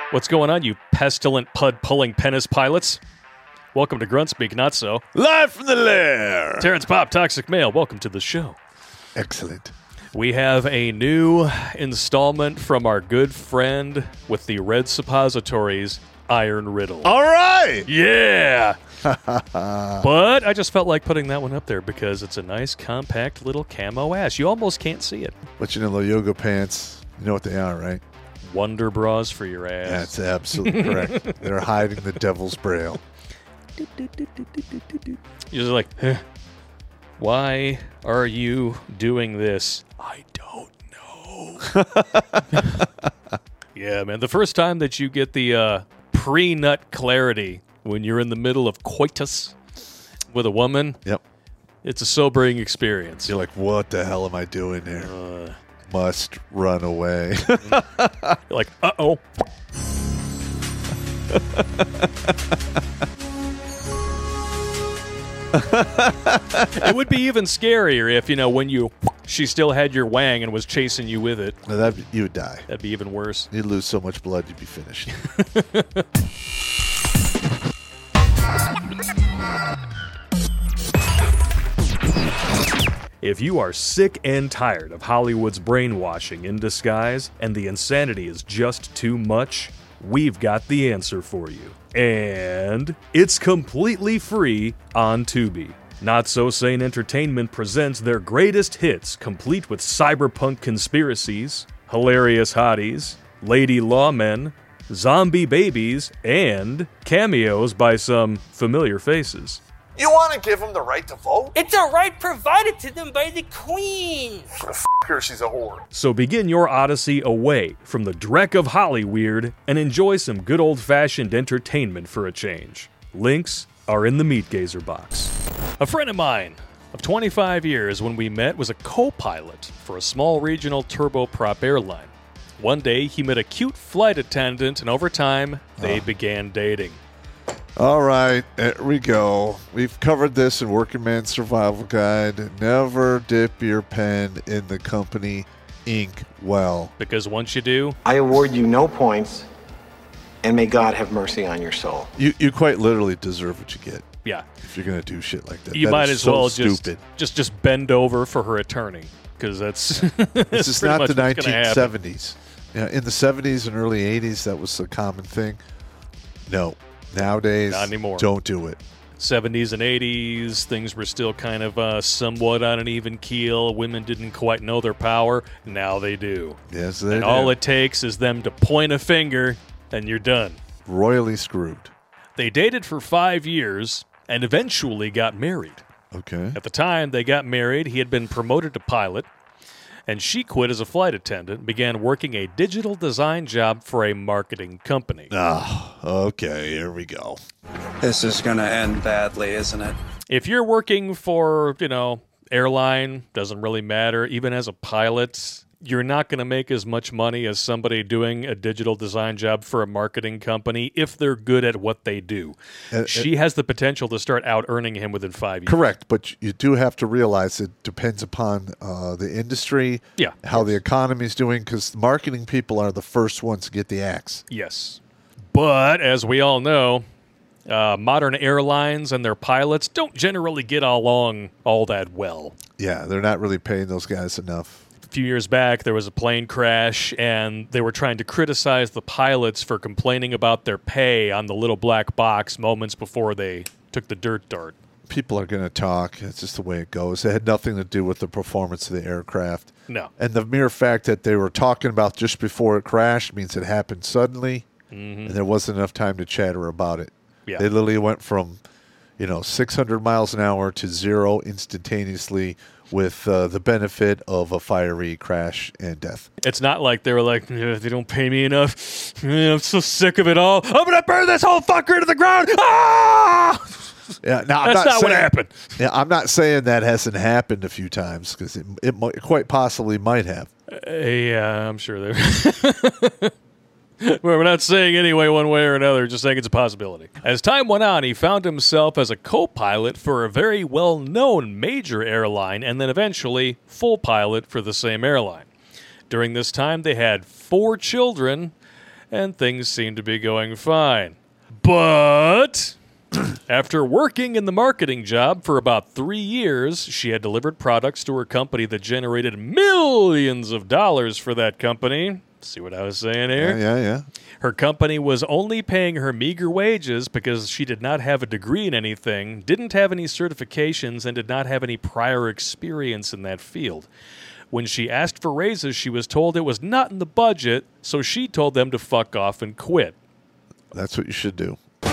What's going on, you pestilent pud-pulling penis pilots? Welcome to Gruntspeak, not so. Live from the lair. Terrence Pop, Toxic Male, welcome to the show. Excellent. We have a new installment from our good friend with the red suppositories, Iron Riddle. All right. Yeah! But I just felt like putting that one up there because it's a nice, compact little camo ass. You almost can't see it. But you know, the yoga pants, you know what they are, right? Wonder bras for your ass. That's absolutely correct. They're hiding the devil's braille. You're just like, why are you doing this? I don't know. Yeah, man. The first time that you get the pre-nut clarity when you're in the middle of coitus with a woman, Yep. it's a sobering experience. You're like, what the hell am I doing here? Must run away. You're like, uh-oh. It would be even scarier if, when she still had your wang and was chasing you with it. No, you would die. That'd be even worse. You'd lose so much blood, you'd be finished. If you are sick and tired of Hollywood's brainwashing in disguise and the insanity is just too much, we've got the answer for you. And it's completely free on Tubi. Not So Sane Entertainment presents their greatest hits, complete with cyberpunk conspiracies, hilarious hotties, lady lawmen, zombie babies, and cameos by some familiar faces. You want to give them the right to vote? It's a right provided to them by the Queen. F her, she's a whore. So begin your odyssey away from the dreck of Hollyweird and enjoy some good old-fashioned entertainment for a change. Links are in the Meat Gazer box. A friend of mine of 25 years when we met was a co-pilot for a small regional turboprop airline. One day he met a cute flight attendant and over time they began dating. All right, there we go. We've covered this in Working Man's Survival Guide. Never dip your pen in the company ink well. Because once you do, I award you no points, and may God have mercy on your soul. You quite literally deserve what you get yeah, if you're going to do shit like that. you That might is as so well stupid. just bend over for her attorney. Because that's This is not the 1970s. Yeah, in the 70s and early 80s, that was a common thing. No. Nowadays, Not anymore. Don't do it. 70s and 80s, things were still kind of somewhat on an even keel. Women didn't quite know their power. Now they do. Yes, they And do. all it takes is them to point a finger, and you're done. Royally screwed. They dated for 5 years and eventually got married. Okay. At the time they got married, he had been promoted to pilot, and she quit as a flight attendant and began working a digital design job for a marketing company. Okay, here we go. This is going to end badly, isn't it? If you're working for, airline, doesn't really matter. Even as a pilot, you're not going to make as much money as somebody doing a digital design job for a marketing company if they're good at what they do. She has the potential to start out-earning him within 5 years. Correct, but you do have to realize it depends upon the industry, Yeah. how the economy's doing, because marketing people are the first ones to get the axe. Yes. But, as we all know, modern airlines and their pilots don't generally get along all that well. Yeah, they're not really paying those guys enough. A few years back, there was a plane crash, and they were trying to criticize the pilots for complaining about their pay on the little black box moments before they took the dirt dart. People are going to talk. It's just the way it goes. It had nothing to do with the performance of the aircraft. No. And the mere fact that they were talking about just before it crashed means it happened suddenly, and there wasn't enough time to chatter about it. Yeah. They literally went from, 600 miles an hour to zero instantaneously with the benefit of a fiery crash and death. It's not like they were like, they don't pay me enough. I'm so sick of it all. I'm going to burn this whole fucker to the ground. Ah! Yeah, now, That's not what happened. Yeah, I'm not saying that hasn't happened a few times because it quite possibly might have. Yeah, I'm sure there. We're not saying anyway one way or another, just saying it's a possibility. As time went on, he found himself as a co-pilot for a very well-known major airline and then eventually full pilot for the same airline. During this time, they had 4 children, and things seemed to be going fine. But after working in the marketing job for about 3 years, she had delivered products to her company that generated millions of dollars for that company. See what I was saying here? Yeah. Her company was only paying her meager wages because she did not have a degree in anything, didn't have any certifications, and did not have any prior experience in that field. When she asked for raises, she was told it was not in the budget, so she told them to fuck off and quit. That's what you should do.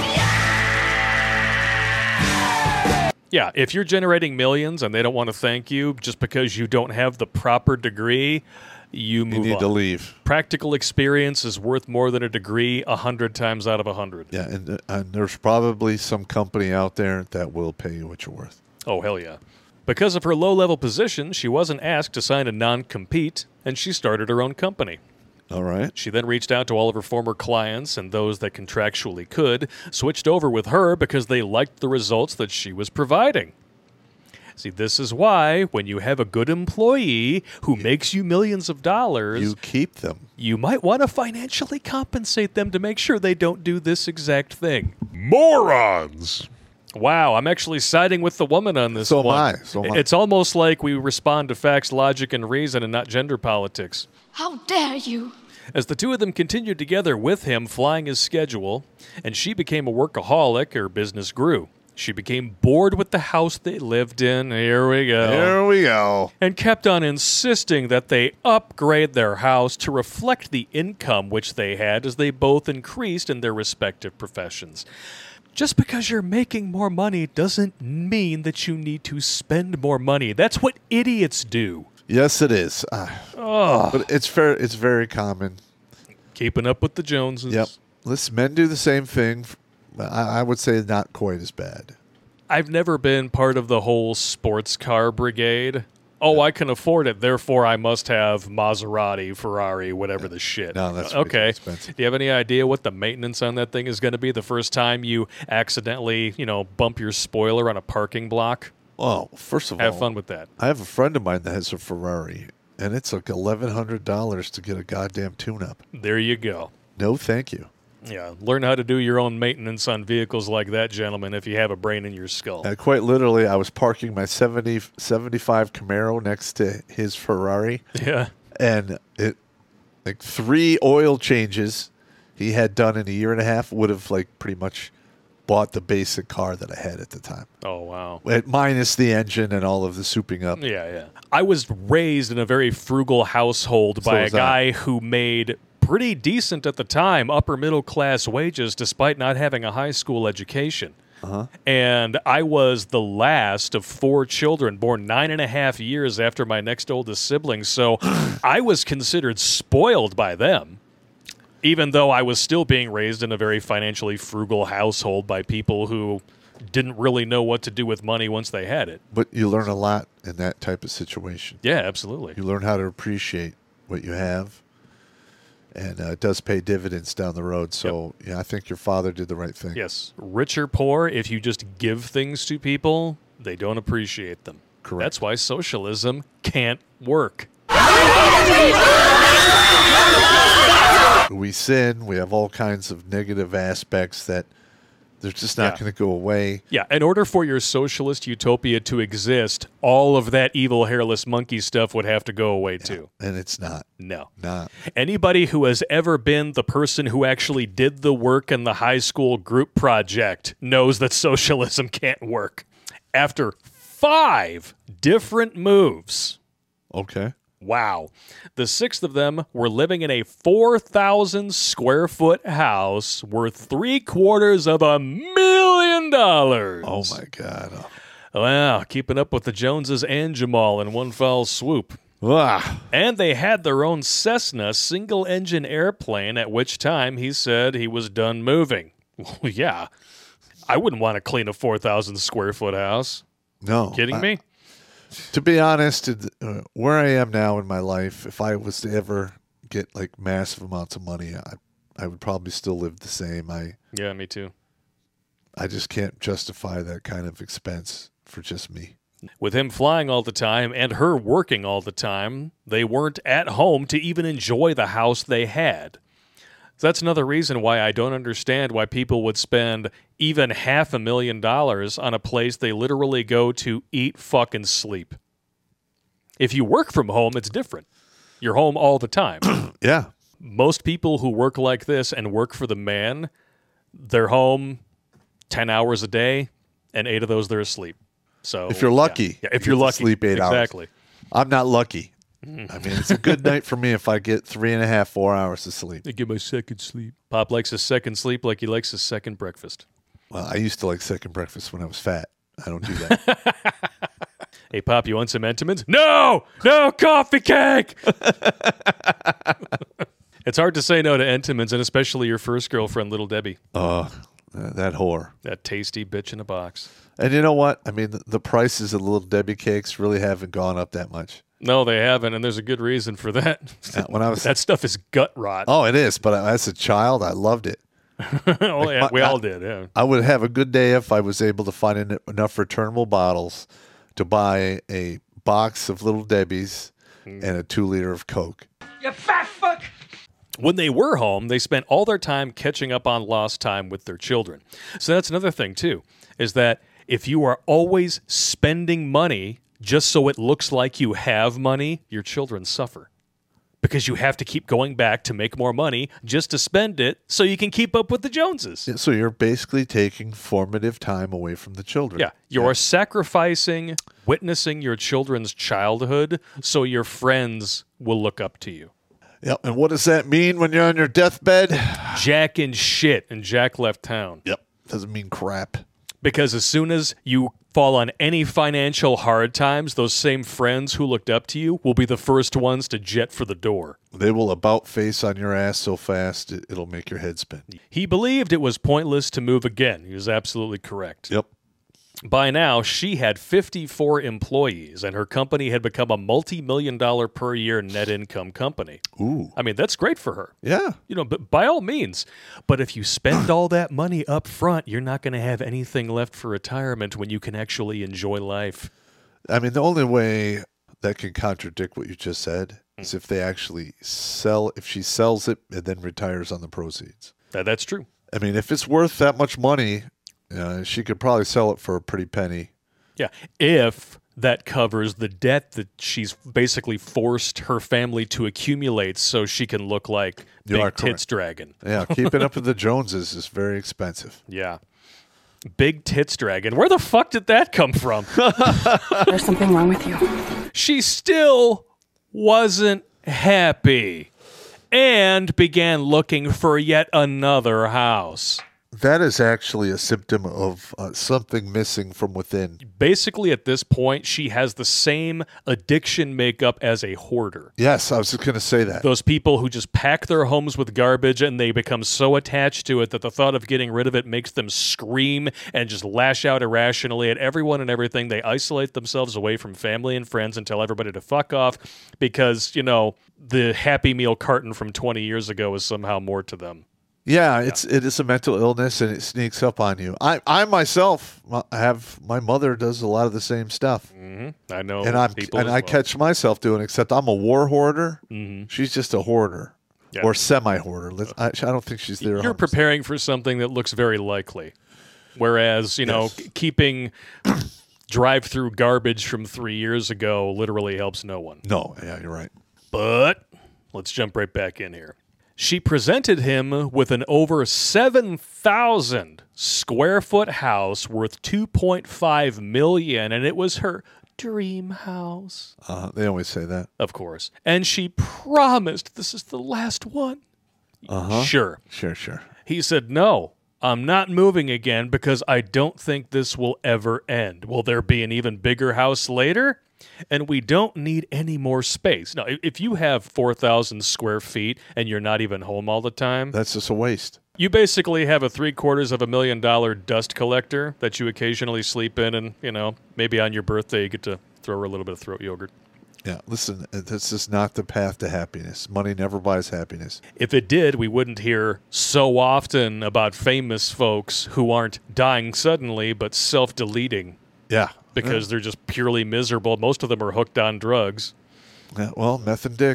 Yeah, if you're generating millions and they don't want to thank you just because you don't have the proper degree, you move on. You need to leave. Practical experience is worth more than a degree 100 times out of 100. Yeah, and there's probably some company out there that will pay you what you're worth. Oh, hell yeah. Because of her low-level position, she wasn't asked to sign a non-compete, and she started her own company. All right. She then reached out to all of her former clients and those that contractually could, switched over with her because they liked the results that she was providing. See, this is why when you have a good employee who makes you millions of dollars, You keep them. you might want to financially compensate them to make sure they don't do this exact thing. Morons! Wow, I'm actually siding with the woman on this So am one. I. So am I. It's almost like we respond to facts, logic, and reason and not gender politics. How dare you? As the two of them continued together with him flying his schedule, and she became a workaholic, her business grew. She became bored with the house they lived in. Here we go. There we go. And kept on insisting that they upgrade their house to reflect the income which they had as they both increased in their respective professions. Just because you're making more money doesn't mean that you need to spend more money. That's what idiots do. Yes, it is. But it's fair. It's very common. Keeping up with the Joneses. Yep. Listen, men do the same thing. I would say not quite as bad. I've never been part of the whole sports car brigade. Oh, I can afford it, therefore I must have Maserati, Ferrari, whatever the shit. No, that's okay. expensive. Do you have any idea what the maintenance on that thing is going to be the first time you accidentally, bump your spoiler on a parking block? Well, first of all, Have fun with that. I have a friend of mine that has a Ferrari, and it's like $1,100 to get a goddamn tune-up. There you go. No, thank you. Yeah, learn how to do your own maintenance on vehicles like that, gentlemen, if you have a brain in your skull. Quite literally, I was parking my 75 Camaro next to his Ferrari, Yeah. and it, like 3 oil changes he had done in a year and a half would have like pretty much bought the basic car that I had at the time. Oh, wow. Minus the engine and all of the souping up. Yeah. I was raised in a very frugal household by a was I. guy who made pretty decent at the time, upper middle class wages, despite not having a high school education. And I was the last of 4 children, born 9.5 years after my next oldest sibling. So I was considered spoiled by them, even though I was still being raised in a very financially frugal household by people who didn't really know what to do with money once they had it. But you learn a lot in that type of situation. Yeah, absolutely. You learn how to appreciate what you have, and it does pay dividends down the road. So, yeah, I think your father did the right thing. Yes. Rich or poor, if you just give things to people, they don't appreciate them. Correct. That's why socialism can't work. We sin. We have all kinds of negative aspects that they're just not Yeah. going to go away. Yeah, in order for your socialist utopia to exist, all of that evil hairless monkey stuff would have to go away too. And it's not. No. Not. Anybody who has ever been the person who actually did the work in the high school group project knows that socialism can't work. After 5 different moves, Okay. wow, the 6th of them were living in a 4,000 square foot house worth $750,000. Oh, my God. Wow, keeping up with the Joneses and Jamal in one foul swoop. Ah. And they had their own Cessna single-engine airplane, at which time he said he was done moving. Well, yeah, I wouldn't want to clean a 4,000 square foot house. No. Kidding me? To be honest, where I am now in my life, if I was to ever get like massive amounts of money, I would probably still live the same. Yeah, me too. I just can't justify that kind of expense for just me. With him flying all the time and her working all the time, they weren't at home to even enjoy the house they had. So that's another reason why I don't understand why people would spend even $500,000 on a place they literally go to eat, fucking sleep. If you work from home, it's different. You're home all the time. Yeah. Most people who work like this and work for the man, they're home 10 hours a day, and 8 of those they're asleep. So If you're lucky. Yeah, if you you're get to lucky. sleep 8 hours. Exactly. I'm not lucky. I mean, it's a good night for me if I get 3.5, 4 hours of sleep. I get my second sleep. Pop likes his second sleep like he likes his second breakfast. Well, I used to like second breakfast when I was fat. I don't do that. Hey, Pop, you want some Entenmann's? No! No coffee cake! It's hard to say no to Entenmann's, and especially your first girlfriend, Little Debbie. That whore. That tasty bitch in a box. And you know what? I mean, the prices of the Little Debbie cakes really haven't gone up that much. No, they haven't, and there's a good reason for that. When I was That stuff is gut rot. Oh, it is. But as a child, I loved it. Oh, yeah, we all did, yeah. I would have a good day if I was able to find enough returnable bottles to buy a box of Little Debbie's and a 2-liter of Coke. You fat fuck! When they were home, they spent all their time catching up on lost time with their children. So that's another thing, too, is that if you are always spending money just so it looks like you have money, your children suffer. Because you have to keep going back to make more money just to spend it so you can keep up with the Joneses. So you're basically taking formative time away from the children. Yeah, you're sacrificing, witnessing your children's childhood so your friends will look up to you. Yep. And what does that mean when you're on your deathbed? Jack and shit, and Jack left town. Yep. Doesn't mean crap. Because as soon as you fall on any financial hard times, those same friends who looked up to you will be the first ones to jet for the door. They will about face on your ass so fast it'll make your head spin. He believed it was pointless to move again. He was absolutely correct. Yep. By now, she had 54 employees, and her company had become a multi-million-dollar per year net income company. Ooh. I mean, that's great for her. Yeah. But by all means. But if you spend all that money up front, you're not going to have anything left for retirement when you can actually enjoy life. I mean, the only way that can contradict what you just said is if they actually if she sells it and then retires on the proceeds. That's true. I mean, if it's worth that much money, she could probably sell it for a pretty penny. Yeah, if that covers the debt that she's basically forced her family to accumulate so she can look like Big Tits Dragon. Yeah, keeping up with the Joneses is very expensive. Yeah. Big Tits Dragon. Where the fuck did that come from? There's something wrong with you. She still wasn't happy and began looking for yet another house. That is actually a symptom of something missing from within. Basically, at this point, she has the same addiction makeup as a hoarder. Yes, I was just going to say that. Those people who just pack their homes with garbage and they become so attached to it that the thought of getting rid of it makes them scream and just lash out irrationally at everyone and everything. They isolate themselves away from family and friends and tell everybody to fuck off because, the Happy Meal carton from 20 years ago is somehow more to them. Yeah, it is a mental illness and it sneaks up on you. I myself my mother does a lot of the same stuff. Mm-hmm. I know, and I catch myself doing. Except I'm a war hoarder. Mm-hmm. She's just a hoarder or semi-hoarder. I don't think she's there. You're preparing for something that looks very likely, whereas keeping drive-through garbage from 3 years ago literally helps no one. No, yeah, you're right. But let's jump right back in here. She presented him with an over 7,000 square foot house worth $2.5 million, and it was her dream house. They always say that. Of course. And she promised this is the last one. Sure. Sure. He said, no, I'm not moving again because I don't think this will ever end. Will there be an even bigger house later? And we don't need any more space. Now, if you have 4,000 square feet and you're not even home all the time, that's just a waste. You basically have a $750,000 dust collector that you occasionally sleep in, and maybe on your birthday you get to throw her a little bit of throat yogurt. Yeah, listen, this is not the path to happiness. Money never buys happiness. If it did, we wouldn't hear so often about famous folks who aren't dying suddenly but self-deleting. Yeah. Because they're just purely miserable. Most of them are hooked on drugs. Yeah, well, meth and dicks.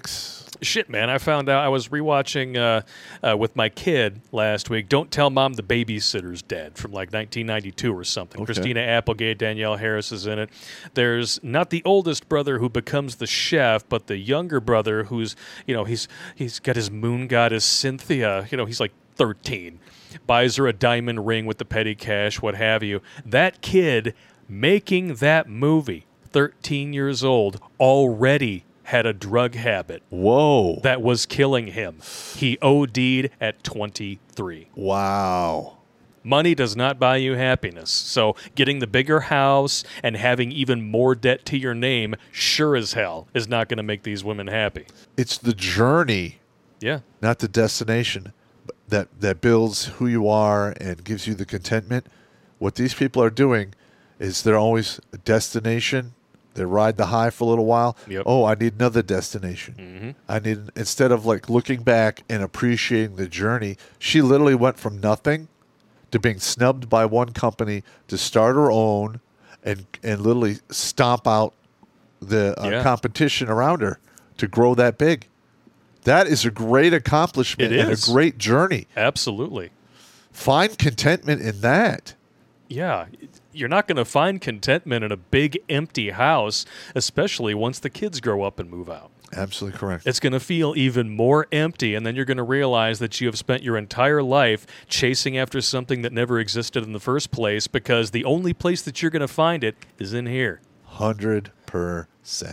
Shit, man, I found out I was rewatching with my kid last week. Don't Tell Mom the Babysitter's Dead from like 1992 or something. Okay. Christina Applegate, Danielle Harris is in it. There's not the oldest brother who becomes the chef, but the younger brother who's, he's got his moon goddess Cynthia. He's like 13. Buys her a diamond ring with the petty cash, what have you. That kid making that movie, 13 years old, already had a drug habit. Whoa. That was killing him. He OD'd at 23. Wow. Money does not buy you happiness. So getting the bigger house and having even more debt to your name sure as hell is not going to make these women happy. It's the journey, Yeah. not the destination, that builds who you are and gives you the contentment. What these people are doing is they're always a destination. They ride the high for a little while. Yep. Oh, I need another destination. Instead of like looking back and appreciating the journey, she literally went from nothing to being snubbed by one company to start her own and literally stomp out the competition around her to grow that big. That is a great accomplishment and a great journey. Absolutely. Find contentment in that. Yeah. You're not going to find contentment in a big empty house, especially once the kids grow up and move out. Absolutely correct. It's going to feel even more empty, and then you're going to realize that you have spent your entire life chasing after something that never existed in the first place because the only place that you're going to find it is in here. 100%.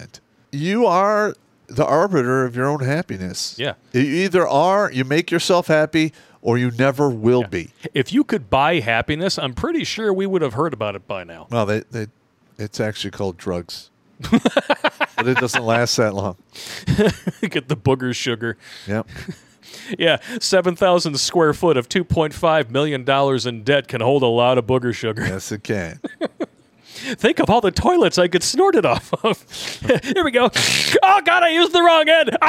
You are the arbiter of your own happiness. Yeah. You either are, you make yourself happy, or you never will be. If you could buy happiness, I'm pretty sure we would have heard about it by now. Well, it's actually called drugs. But it doesn't last that long. Get the booger sugar. Yep. Yeah, 7,000 square foot of $2.5 million in debt can hold a lot of booger sugar. Yes, it can. Think of all the toilets I could snort it off of. Here we go. Oh, God, I used the wrong end.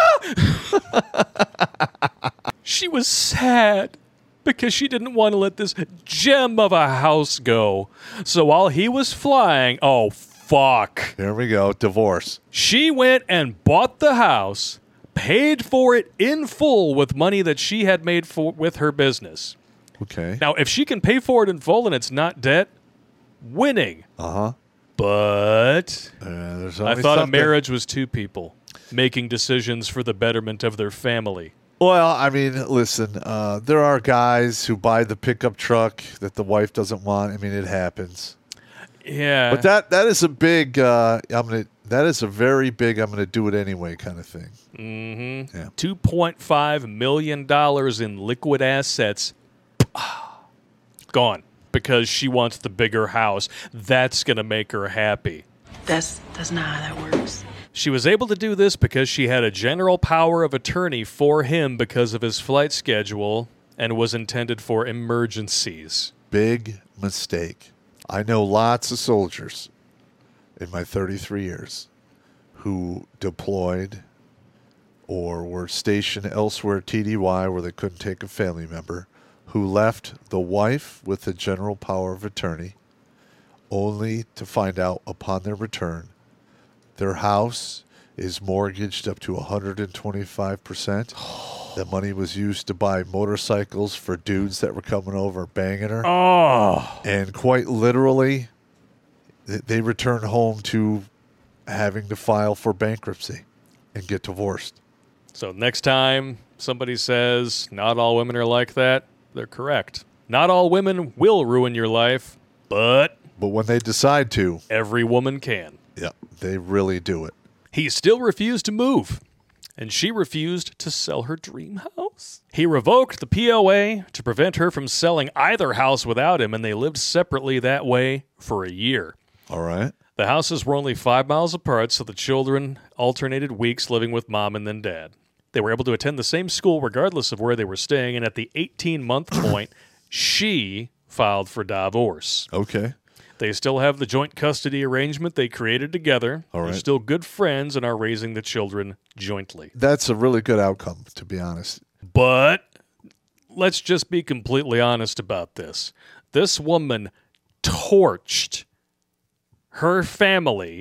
Ah! She was sad because she didn't want to let this gem of a house go. So while he was flying, oh, fuck. There we go. Divorce. She went and bought the house, paid for it in full with money that she had made with her business. Okay. Now, if she can pay for it in full and it's not debt, winning. Uh-huh. But There's I always thought a something. marriage was two people making decisions for the betterment of their family. Well, I mean, listen, there are guys who buy the pickup truck that the wife doesn't want. I mean, it happens. Yeah. But that is a big that is a very big I'm gonna do it anyway kind of thing. Mm-hmm. Yeah. $2.5 million in liquid assets gone because she wants the bigger house. That's going to make her happy. That's not how that works. She was able to do this because she had a general power of attorney for him because of his flight schedule and was intended for emergencies. Big mistake. I know lots of soldiers in my 33 years who deployed or were stationed elsewhere, TDY, where they couldn't take a family member, who left the wife with the general power of attorney, only to find out upon their return their house is mortgaged up to 125%. The money was used to buy motorcycles for dudes that were coming over banging her. Oh. And quite literally, they return home to having to file for bankruptcy and get divorced. So next time somebody says not all women are like that, they're correct. Not all women will ruin your life, but when they decide to, every woman can. Yeah, they really do it. He still refused to move, and she refused to sell her dream house. He revoked the POA to prevent her from selling either house without him, and they lived separately that way for a year. All right. The houses were only 5 miles apart, so the children alternated weeks living with mom and then dad. They were able to attend the same school regardless of where they were staying, and at the 18-month point, she filed for divorce. Okay. They still have the joint custody arrangement they created together. All right. They're still good friends and are raising the children jointly. That's a really good outcome, to be honest. But let's just be completely honest about this. This woman torched her family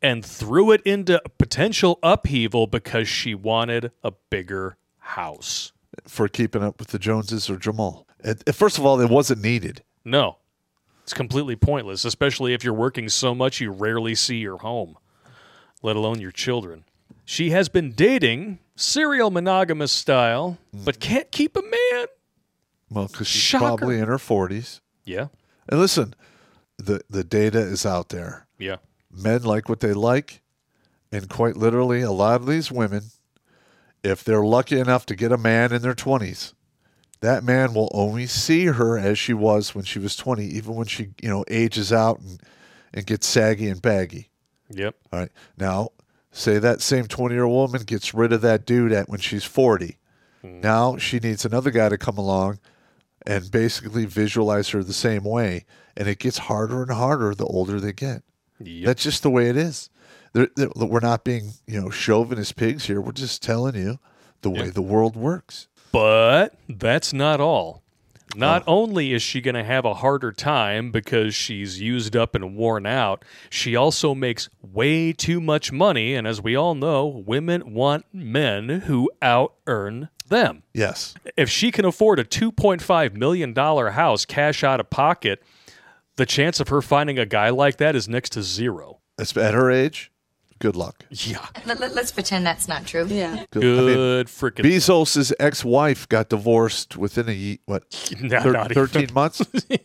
and threw it into potential upheaval because she wanted a bigger house. For keeping up with the Joneses or Jamal. First of all, it wasn't needed. No, it's completely pointless, especially if you're working so much you rarely see your home, let alone your children. She has been dating, serial monogamous style, but can't keep a man. Well, because she's Shocker. probably in her 40s. Yeah, And listen, the data is out there. yeah. Men like what they like, and quite literally, a lot of these women, if they're lucky enough to get a man in their 20s, that man will only see her as she was when she was 20, even when she, ages out and gets saggy and baggy. Yep. All right. Now, say that same 20-year-old woman gets rid of that dude when she's 40. Now she needs another guy to come along and basically visualize her the same way. And it gets harder and harder the older they get. Yep. That's just the way it is. We're not being, chauvinist pigs here. We're just telling you the way the world works. But that's not all. Not only is she going to have a harder time because she's used up and worn out, she also makes way too much money. And as we all know, women want men who out-earn them. Yes. If she can afford a $2.5 million house cash out of pocket, the chance of her finding a guy like that is next to zero. At her age, good luck. Yeah. Let's pretend that's not true. Yeah. Good freaking. Bezos' ex-wife got divorced within Not even. 13 months?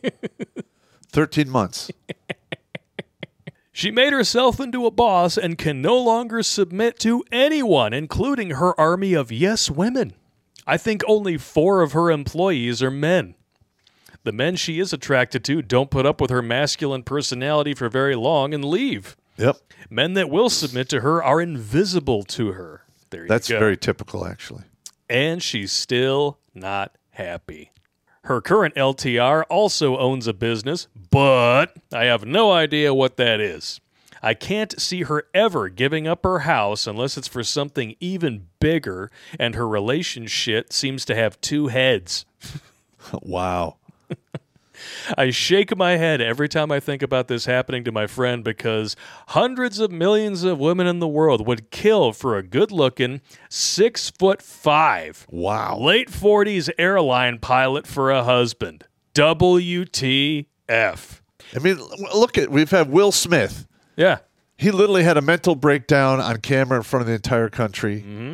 13 months. She made herself into a boss and can no longer submit to anyone, including her army of yes women. I think only 4 of her employees are men. The men she is attracted to don't put up with her masculine personality for very long and leave. Yep. Men that will submit to her are invisible to her. There you That's go. very typical, actually. And she's still not happy. Her current LTR also owns a business, but I have no idea what that is. I can't see her ever giving up her house unless it's for something even bigger, and her relationship seems to have 2 heads. Wow. I shake my head every time I think about this happening to my friend because hundreds of millions of women in the world would kill for a good-looking 6'5", Wow. late 40s airline pilot for a husband. WTF. I mean, we've had Will Smith. Yeah. He literally had a mental breakdown on camera in front of the entire country. Mm-hmm.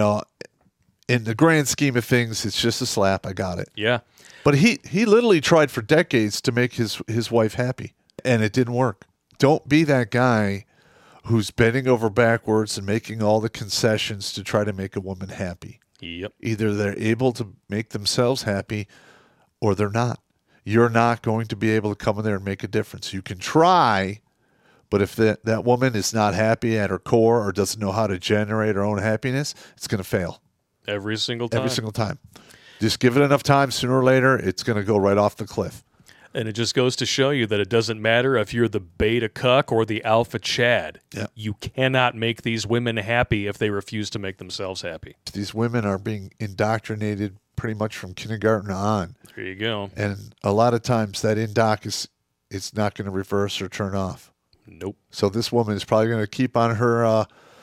In the grand scheme of things, it's just a slap. I got it. Yeah. But he literally tried for decades to make his wife happy, and it didn't work. Don't be that guy who's bending over backwards and making all the concessions to try to make a woman happy. Yep. Either they're able to make themselves happy or they're not. You're not going to be able to come in there and make a difference. You can try, but if that woman is not happy at her core or doesn't know how to generate her own happiness, it's going to fail. Every single time. Every single time. Just give it enough time. Sooner or later, it's going to go right off the cliff. And it just goes to show you that it doesn't matter if you're the beta cuck or the alpha chad. Yeah. You cannot make these women happy if they refuse to make themselves happy. These women are being indoctrinated pretty much from kindergarten on. There you go. And a lot of times that indoc it's not going to reverse or turn off. Nope. So this woman is probably going to keep on her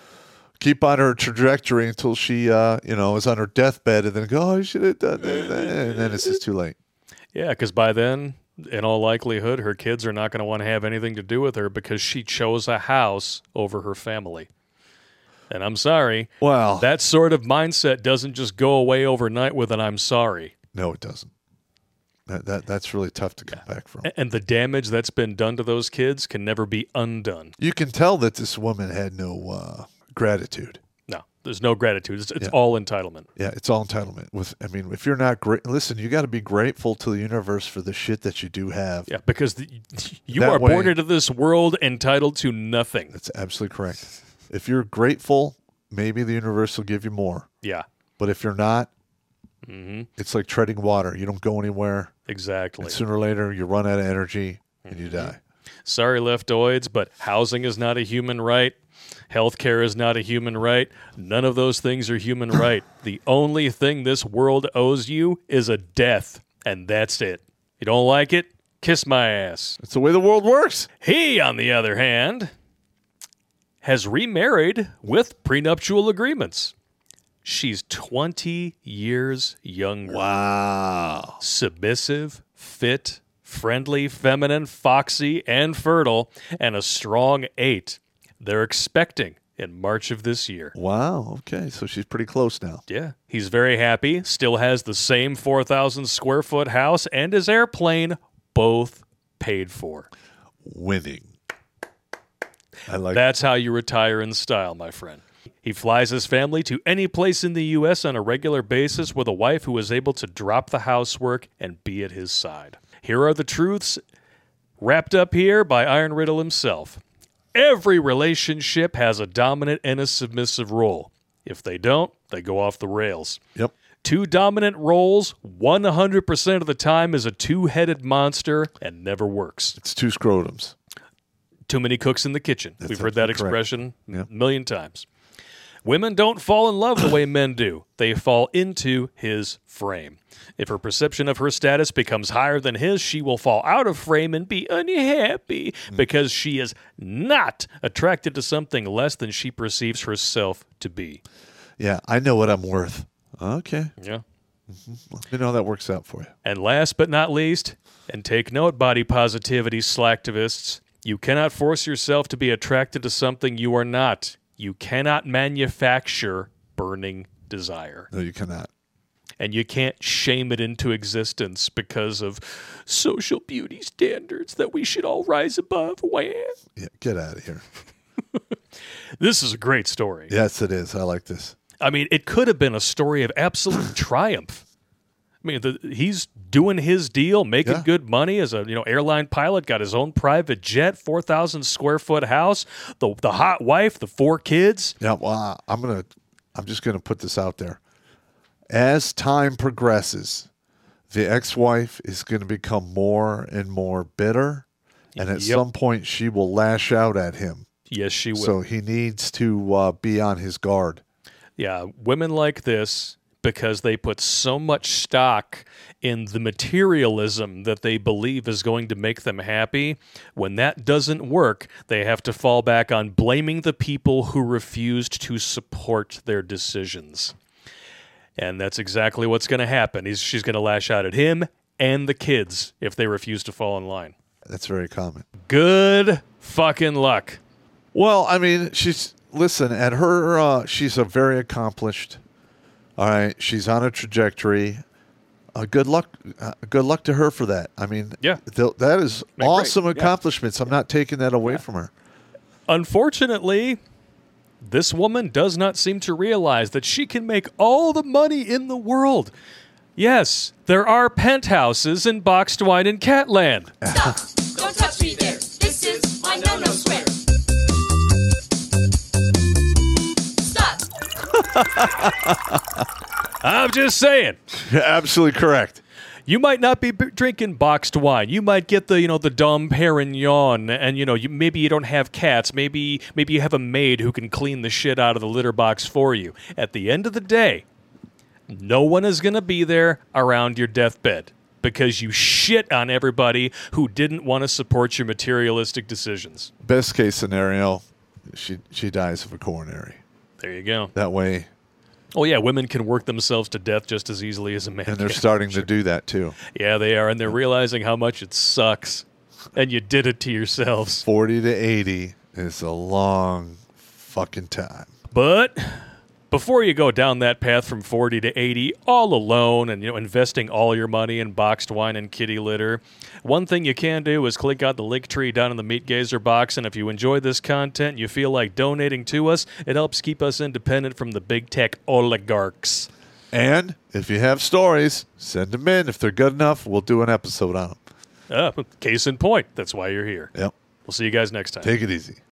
trajectory until she is on her deathbed and then go, oh, I should have done that. And then it's just too late. Yeah, because by then, in all likelihood, her kids are not going to want to have anything to do with her because she chose a house over her family. And I'm sorry. Well, that sort of mindset doesn't just go away overnight with an I'm sorry. No, it doesn't. That's really tough to come back from. And the damage that's been done to those kids can never be undone. You can tell that this woman had no gratitude. No, there's no gratitude. It's all entitlement. Yeah, it's all entitlement. If you're not great, listen, you got to be grateful to the universe for the shit that you do have. Yeah, because you are born into this world entitled to nothing. That's absolutely correct. If you're grateful, maybe the universe will give you more. Yeah. But if you're not, it's like treading water. You don't go anywhere. Exactly. And sooner or later, you run out of energy and you die. Sorry, leftoids, but housing is not a human right. Healthcare is not a human right. None of those things are human right. The only thing this world owes you is a death, and that's it. You don't like it? Kiss my ass. That's the way the world works. He, on the other hand, has remarried with prenuptial agreements. She's 20 years younger. Wow. Submissive, fit, friendly, feminine, foxy, and fertile, and a strong 8. They're expecting in March of this year. Wow. Okay. So she's pretty close now. Yeah. He's very happy, still has the same 4,000 square foot house and his airplane, both paid for. Winning. I like That's how you retire in style, my friend. He flies his family to any place in the U.S. on a regular basis with a wife who is able to drop the housework and be at his side. Here are the truths wrapped up here by Iron Riddle himself. Every relationship has a dominant and a submissive role. If they don't, they go off the rails. Yep. 2 dominant roles 100% of the time is a two-headed monster and never works. It's 2 scrotums. Too many cooks in the kitchen. That's We've heard that absolutely correct. expression Yep. a million times. Women don't fall in love the way men do. They fall into his frame. If her perception of her status becomes higher than his, she will fall out of frame and be unhappy because she is not attracted to something less than she perceives herself to be. Yeah, I know what I'm worth. Okay. Yeah. Let me know how that works out for you. And last but not least, and take note, body positivity slacktivists, you cannot force yourself to be attracted to something you are not. You cannot manufacture burning desire. No, you cannot. And you can't shame it into existence because of social beauty standards that we should all rise above. Wah. Yeah, get out of here. This is a great story. Yes, it is. I like this. I mean, it could have been a story of absolute triumph. I mean, he's doing his deal, making good money as a airline pilot, got his own private jet, 4,000 square foot house, the hot wife, the 4 kids. Yeah, well, I'm just gonna put this out there. As time progresses, the ex-wife is going to become more and more bitter, and at some point she will lash out at him. Yes, she will. So he needs to be on his guard. Yeah, women like this, because they put so much stock in the materialism that they believe is going to make them happy, when that doesn't work, they have to fall back on blaming the people who refused to support their decisions. And that's exactly what's going to happen. She's going to lash out at him and the kids if they refuse to fall in line. That's very common. Good fucking luck. Well, I mean, she's a very accomplished. All right, she's on a trajectory. Good luck to her for that. I mean, yeah, that is awesome great. accomplishments. I'm not taking that away from her. Unfortunately, this woman does not seem to realize that she can make all the money in the world. Yes, there are penthouses in boxed wine in Catland. Stop! Don't touch me there. This is my no-no square. Stop! I'm just saying. You're absolutely correct. You might not be drinking boxed wine. You might get the Dom Perignon, and maybe you don't have cats. Maybe you have a maid who can clean the shit out of the litter box for you. At the end of the day, no one is going to be there around your deathbed because you shit on everybody who didn't want to support your materialistic decisions. Best case scenario, she dies of a coronary. There you go. That way. Oh, yeah, women can work themselves to death just as easily as a man. And they're can. starting to do that, too. Yeah, they are, and they're realizing how much it sucks. And you did it to yourselves. 40 to 80 is a long fucking time. But before you go down that path from 40 to 80, all alone and investing all your money in boxed wine and kitty litter, one thing you can do is click out the link tree down in the Meat Gazer box, and if you enjoy this content and you feel like donating to us, it helps keep us independent from the big tech oligarchs. And if you have stories, send them in. If they're good enough, we'll do an episode on them. Case in point, that's why you're here. Yep. We'll see you guys next time. Take it easy.